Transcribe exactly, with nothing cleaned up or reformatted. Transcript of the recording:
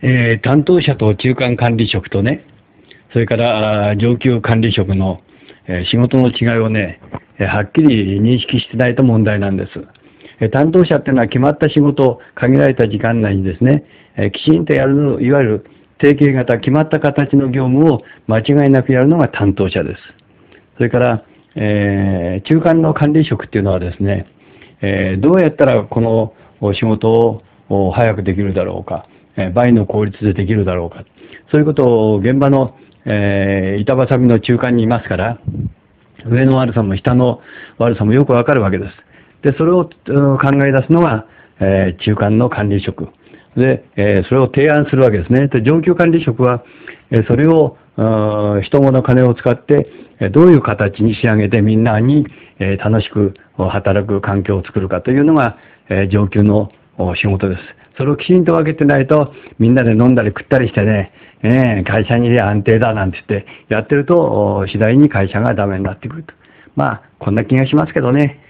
えー担当者と中間管理職とね、それからあー上級管理職の、えー仕事の違いをね、えーはっきり認識してないと問題なんです。えー担当者っていうのは決まった仕事を限られた時間内にですね、えーきちんとやるの、いわゆる定型型、決まった形の業務を間違いなくやるのが担当者です。それから、えー中間の管理職っていうのはですね、えーどうやったらこの仕事をお早くできるだろうか、えー倍の効率でできるだろうか、そういうことを現場の、えー板挟みの中間にいますから、上の悪さも下の悪さもよくわかるわけです。で、それをうん考え出すのが、えー中間の管理職。で、えーそれを提案するわけですね。で、上級管理職は、えーそれを、あー人物金を使って、えーどういう形に仕上げてみんなに、えー楽しく働く環境を作るかというのが、えー上級のお仕事です。それをきちんと分けてないと、みんなで飲んだり食ったりしてね、えー会社にいりゃ安定だなんて言ってやってると、お次第に会社がダメになってくると。まあ、こんな気がしますけどね。